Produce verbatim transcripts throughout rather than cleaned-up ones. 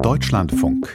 Deutschlandfunk.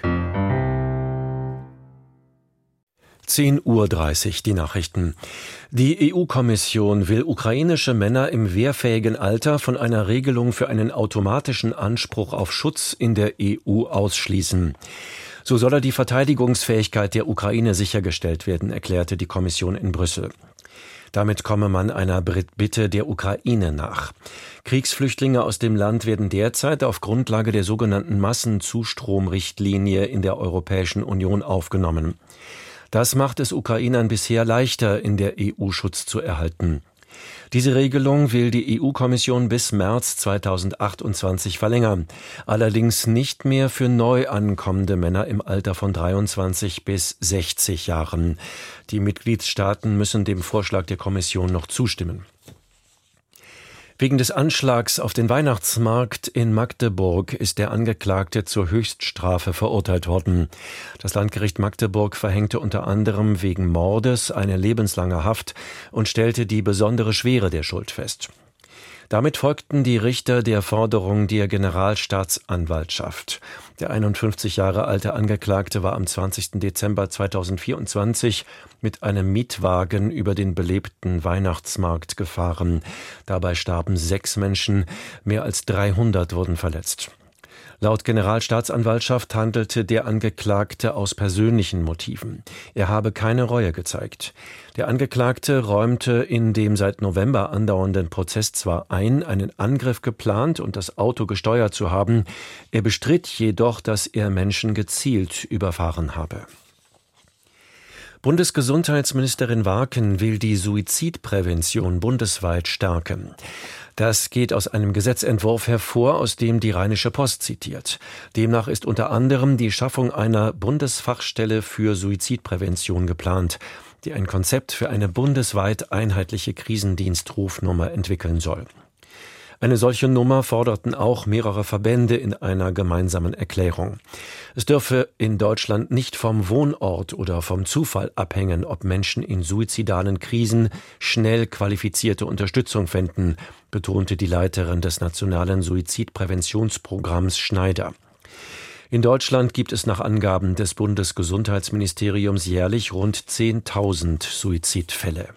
zehn Uhr dreißig, die Nachrichten. Die E U-Kommission will ukrainische Männer im wehrfähigen Alter von einer Regelung für einen automatischen Anspruch auf Schutz in der E U ausschließen. So solle die Verteidigungsfähigkeit der Ukraine sichergestellt werden, erklärte die Kommission in Brüssel. Damit komme man einer Bitte der Ukraine nach. Kriegsflüchtlinge aus dem Land werden derzeit auf Grundlage der sogenannten Massenzustromrichtlinie in der Europäischen Union aufgenommen. Das macht es Ukrainern bisher leichter, in der E U Schutz zu erhalten. Diese Regelung will die E U-Kommission bis März zweitausendachtundzwanzig verlängern. Allerdings nicht mehr für neu ankommende Männer im Alter von dreiundzwanzig bis sechzig Jahren. Die Mitgliedstaaten müssen dem Vorschlag der Kommission noch zustimmen. Wegen des Anschlags auf den Weihnachtsmarkt in Magdeburg ist der Angeklagte zur Höchststrafe verurteilt worden. Das Landgericht Magdeburg verhängte unter anderem wegen Mordes eine lebenslange Haft und stellte die besondere Schwere der Schuld fest. Damit folgten die Richter der Forderung der Generalstaatsanwaltschaft. Der einundfünfzig Jahre alte Angeklagte war am zwanzigsten Dezember zweitausendvierundzwanzig mit einem Mietwagen über den belebten Weihnachtsmarkt gefahren. Dabei starben sechs Menschen, mehr als dreihundert wurden verletzt. Laut Generalstaatsanwaltschaft handelte der Angeklagte aus persönlichen Motiven. Er habe keine Reue gezeigt. Der Angeklagte räumte in dem seit November andauernden Prozess zwar ein, einen Angriff geplant und das Auto gesteuert zu haben, er bestritt jedoch, dass er Menschen gezielt überfahren habe. Bundesgesundheitsministerin Warken will die Suizidprävention bundesweit stärken. Das geht aus einem Gesetzentwurf hervor, aus dem die Rheinische Post zitiert. Demnach ist unter anderem die Schaffung einer Bundesfachstelle für Suizidprävention geplant, die ein Konzept für eine bundesweit einheitliche Krisendienstrufnummer entwickeln soll. Eine solche Nummer forderten auch mehrere Verbände in einer gemeinsamen Erklärung. Es dürfe in Deutschland nicht vom Wohnort oder vom Zufall abhängen, ob Menschen in suizidalen Krisen schnell qualifizierte Unterstützung fänden, betonte die Leiterin des Nationalen Suizidpräventionsprogramms Schneider. In Deutschland gibt es nach Angaben des Bundesgesundheitsministeriums jährlich rund zehntausend Suizidfälle.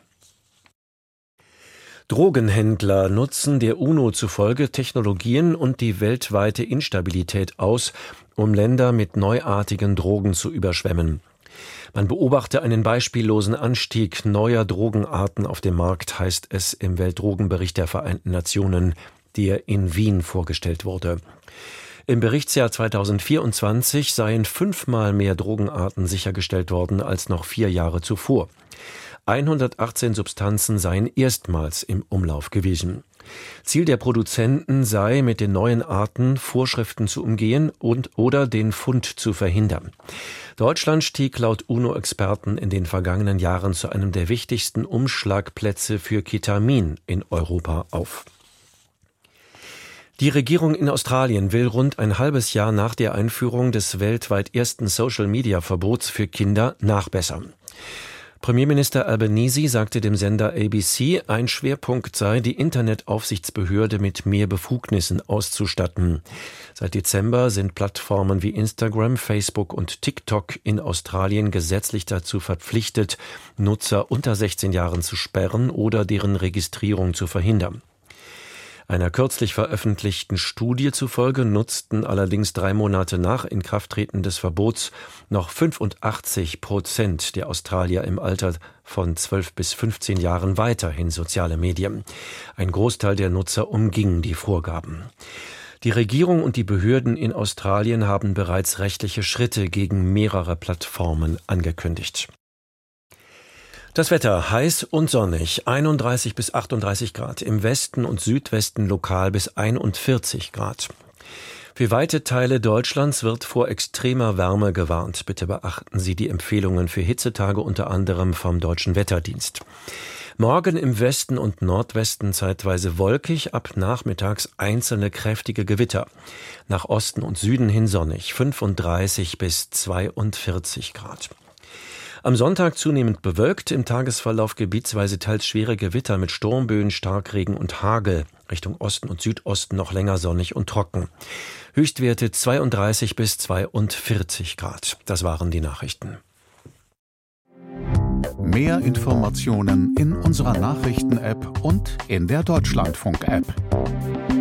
Drogenhändler nutzen der UNO zufolge Technologien und die weltweite Instabilität aus, um Länder mit neuartigen Drogen zu überschwemmen. Man beobachte einen beispiellosen Anstieg neuer Drogenarten auf dem Markt, heißt es im Weltdrogenbericht der Vereinten Nationen, der in Wien vorgestellt wurde. Im Berichtsjahr zweitausendvierundzwanzig seien fünfmal mehr Drogenarten sichergestellt worden als noch vier Jahre zuvor. hundertachtzehn Substanzen seien erstmals im Umlauf gewesen. Ziel der Produzenten sei, mit den neuen Arten Vorschriften zu umgehen und oder den Fund zu verhindern. Deutschland stieg laut UNO-Experten in den vergangenen Jahren zu einem der wichtigsten Umschlagplätze für Ketamin in Europa auf. Die Regierung in Australien will rund ein halbes Jahr nach der Einführung des weltweit ersten Social-Media-Verbots für Kinder nachbessern. Premierminister Albanese sagte dem Sender A B C, ein Schwerpunkt sei, die Internetaufsichtsbehörde mit mehr Befugnissen auszustatten. Seit Dezember sind Plattformen wie Instagram, Facebook und TikTok in Australien gesetzlich dazu verpflichtet, Nutzer unter sechzehn Jahren zu sperren oder deren Registrierung zu verhindern. Einer kürzlich veröffentlichten Studie zufolge nutzten allerdings drei Monate nach Inkrafttreten des Verbots noch fünfundachtzig Prozent der Australier im Alter von zwölf bis fünfzehn Jahren weiterhin soziale Medien. Ein Großteil der Nutzer umging die Vorgaben. Die Regierung und die Behörden in Australien haben bereits rechtliche Schritte gegen mehrere Plattformen angekündigt. Das Wetter heiß und sonnig, einunddreißig bis achtunddreißig Grad, im Westen und Südwesten lokal bis einundvierzig Grad. Für weite Teile Deutschlands wird vor extremer Wärme gewarnt. Bitte beachten Sie die Empfehlungen für Hitzetage unter anderem vom Deutschen Wetterdienst. Morgen im Westen und Nordwesten zeitweise wolkig, ab nachmittags einzelne kräftige Gewitter. Nach Osten und Süden hin sonnig, fünfunddreißig bis zweiundvierzig Grad. Am Sonntag zunehmend bewölkt, im Tagesverlauf gebietsweise teils schwere Gewitter mit Sturmböen, Starkregen und Hagel. Richtung Osten und Südosten noch länger sonnig und trocken. Höchstwerte zweiunddreißig bis zweiundvierzig Grad. Das waren die Nachrichten. Mehr Informationen in unserer Nachrichten-App und in der Deutschlandfunk-App.